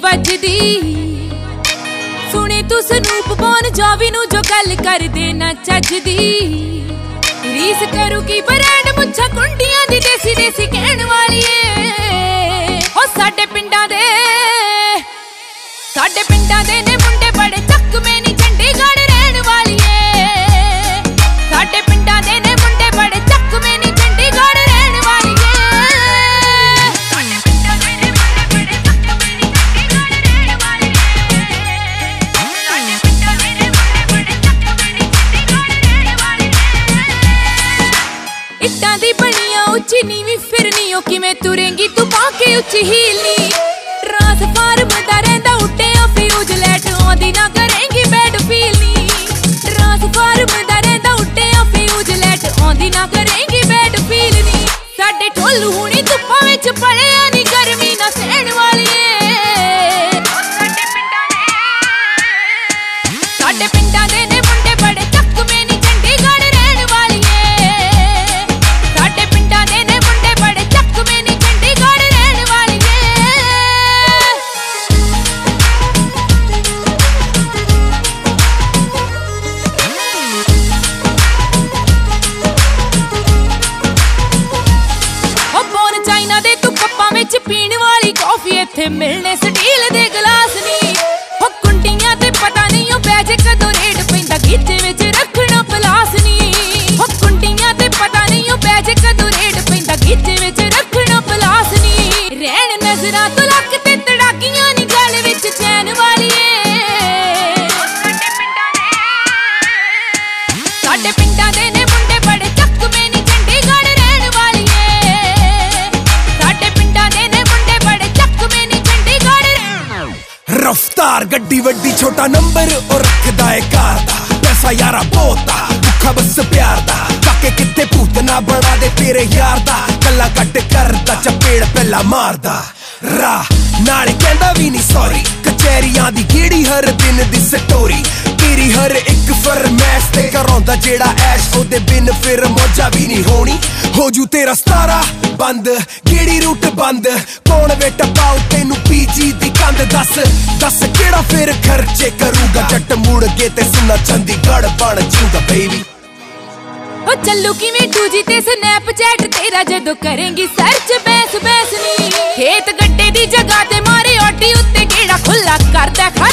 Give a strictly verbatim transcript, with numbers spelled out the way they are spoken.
ਵੱਜਦੀ ਸੁਣੇ ਤੂੰ ਸਨੂਪ ਬੌਨ ਜੋਵੀ ਨੂੰ ਜੋ ਗੱਲ ਕਰਦੇ ਨਾ ਚੱਜਦੀ ਰੀਸ ਕਰੂ ਕੀ ਬਰੈਂਡ ਮੁੱਛਾਂ ਕੁੰਡੀਆਂ ਦੀ ਦੇਸੀ ਦੇਸੀ ਕਹਿਣ ਵਾਲੀ ਏ ਹੋ ਸਾਡੇ ਪਿੰਡਾਂ ਦੇ ਸਾਡੇ ਪਿੰਡਾਂ ਦੇ ਨੇ ਮੁੰਡੇ ਬੜੇ ਚੱਕਵੇਂ ਨੀ ਚੰਡੀਗੜ੍ਹ ਰਹਿਣ ਵਾਲੀ ਏ ਸਾਡੇ ਪਿੰਡਾਂ ਦੇ ਨੇ ਮੁੰਡੇ ਬੜੇ ਚੱਕਵੇਂ ਨੀ ਚੰਡੀਗੜ੍ਹ ਰਹਿਣ ਵਾਲੀ ਏ ਸਾਡੇ ਪਿੰਡਾਂ ਦੇ ਨੇ ਮੁੰਡੇ ਬੜੇ ਚੱਕਵੇਂ ਨੀ ਚੰਡੀਗੜ੍ਹ ਰਹਿਣ ਵਾਲੀ ਏ ਸਾਡੇ ਪਿੰਡਾਂ ਦੇ ਨੇ ਮੁੰਡੇ ਬੜੇ ਚੱਕਵੇਂ ਨੀ ਚੰਡੀਗੜ੍ਹ ਰਹਿਣ ਵਾਲੀ ਏ ਇੱਟਾਂ ਦੀ ਬਣੀਆਂ ਉੱਚੀ ਨੀਵੀਂ ਫਿਰਨੀ ਓ ਕਿਵੇਂ ਤੁਰੇਂਗੀ ਤੂੰ ਪਾ ਕੇ ਉੱਚੀ ਹੀਲ ਨੀ ਟਰਾਂਸਫਾਰਮ ਦਾ ਰਹਿੰਦਾ ਉੱਡਿਆ ਫਿਊਜ਼ ਲੈਟ ਆਉਂਦੀ ਨਾ ਕਰੇਂਗੀ ਬੈਡ ਫੀਲ ਨੀ ਟਰਾਂਸਫਾਰਮ ਦਾ ਰਹਿੰਦਾ ਉੱਡਿਆ ਫਿਊਜ਼ ਲੈਟ ਆਉਂਦੀ ਨਾ ਕਰੇਂਗੀ ਬੈਡ ਫੀਲ ਨੀ ਸਾਡੇ ਢੋਲੂ ਹੁਣੀ ਧੁੱਪਾਂ ਵਿੱਚ ਪੜਿਆ ਨੀ ਗਰਮੀ ਨਾ ਸਹਿਣ ਵਾਲੀ ਏ ਸਾਡੇ ਪਿੰਡਾਂ ਦੇ ਸਾਡੇ ਪਿੰਡਾਂ ਦੇ ਨੇ ਮੁੰਡੇ ਬੜੇ ਚੱਕਵੇਂ ਨੀ ਚੰਡੀਗੜ੍ਹ ਰਹਿਣ ਵਾਲੀ ਏ ਸਾਡੇ ਪਿੰਡਾਂ ਦੇ ਨੇ ਮੁੰਡੇ ਬੜੇ ਚੱਕਵੇਂ ਨੀ ਚੰਡੀਗੜ੍ਹ ਰਹਿਣ ਵਾਲੀ ਏ ਵਿੱਚ ਪੀਣ ਵਾਲੀ ਕਾਫੀ ਇੱਥੇ ਮਿਲਣੇ ਸਟੀਲ ਦੇ ਗਲਾਸ ਨੀ ਹੋ ਕੁੰਡੀਆਂ ਤੇ ਪਤਾ ਨਹੀਂ ਉਹ ਬੈਜ ਕਦੋਂ ਰੇਡ ਪੈਂਦਾ ਗੀਤੇ ਵਿੱਚ ਰੱਖਣਾ ਪਲਾਸ ਨੀ ਹੋ ਕੁੰਡੀਆਂ ਤੇ ਪਤਾ ਨਹੀਂ ਉਹ ਬੈਜ ਕਦੋਂ ਰੇਡ ਪੈਂਦਾ ਗੀਤੇ ਵਿੱਚ ਰੱਖਣਾ ਪਲਾਸ ਨੀ ਰਹਿਣ ਨਜ਼ਰਾਂ ਤੋਂ ਲੱਕ ਤੇ ਤੜਾਕੀਆਂ ਨੀ ਗਲ ਵਿੱਚ ਚੈਨ ਵਾਲੀ ਏ ਸਾਡੇ ਪਿੰਡਾਂ ਦੇ ਸਾਡੇ ਪਿੰਡਾਂ ਦੇ ਨੇ ਮੁੰਡੇ ਬੜੇ ਚੱਕਵੇਂ ਨੀ ਚੰਡੀਗੜ੍ਹ ਰਹਿਣ ਵਾਲੀ ਏ ਸਾਡੇ ਪਿੰਡਾਂ ਦੇ ਨੇ ਮੁੰਡੇ ਬੜੇ ਚੱਕਵੇਂ ਨੀ ਚੰਡੀਗੜ੍ਹ ਰਫਤਾਰ ਗੱਡੀ ਵੱਡੀ ਛੋਟਾ ਨੰਬਰ ਉਹ ਰੱਖਦਾ ਏ ਕਾਰ ਦਾ ਪੈਸਾ ਯਾਰਾ ਬਹੁਤਾ ਦੁੱਖਾ ਬਸ ਪਿਆਰ ਦਾ ਕਾਕੇ ਕਿੱਥੇ ਭੂਤ ਨਾ ਬਣਾ ਦੇ ਤੇਰੇ ਯਾਰ ਦਾ ਕੱਲਾ ਕੱਟ ਕਰਦਾ ਚਪੇੜ ਪਹਿਲਾ ਮਾਰਦਾ ਰਾਹ ਨਾਲੇ ਕਹਿੰਦਾ ਵੀ ਨਹੀਂ ਸੌਰੀ ਕਚਹਿਰੀਆਂ ਦੀ ਗੇੜੀ ਹਰ ਦਿਨ ਦੀ ਸਟੋਰੀ ਤੇਰੀ ਹਰ ਇੱਕ ਫਰਮੈਸ਼ ਤੇ ਕਰਾਉਂਦਾ ਜਿਹੜਾ ਐਸ਼ ਉਹਦੇ ਬਿਨ ਫਿਰ ਮੌਜਾ ਵੀ ਨਹੀਂ ਹੋਣੀ ਹੋ ਜੂ ਤੇਰਾ ਸਤਾਰਾ ਬੰਦ ਗੇੜੀ ਰੂਟ ਬੰਦ ਕੌਣ ਵੇ ਟਪਾਉ ਤੈਨੂੰ ਪੀਜੀ ਦੀ ਕੰਧ ਦੱਸ ਦੱਸ ਕਿਹੜਾ ਫਿਰ ਖਰਚੇ ਕਰੂਗਾ ਜੱਟ ਮੁੜ ਕੇ ਤੇ ਸੁਣਾ ਚੰਡੀਗੜ੍ਹ ਬਣ ਜੂਗਾ ਬੇਬੀ ਹੋ ਚੱਲੂ ਕਿਵੇਂ ਟੂਜੀ ਤੇ ਸਨੈਪਚੈਟ ਤੇਰਾ ਜਦੋਂ ਕਰੇਂਗੀ ਸਰਚ ਬੈਸ ਬੈਸ ਨੀ ਖੇਤ ਗੱਡੇ ਦੀ ਜਗ੍ਹਾ ਤੇ ਮਾਰੇ ਆਡੀ ਉੱਤੇ ਕਿਹੜਾ ਖੁੱਲਾ ਕਰਦਾ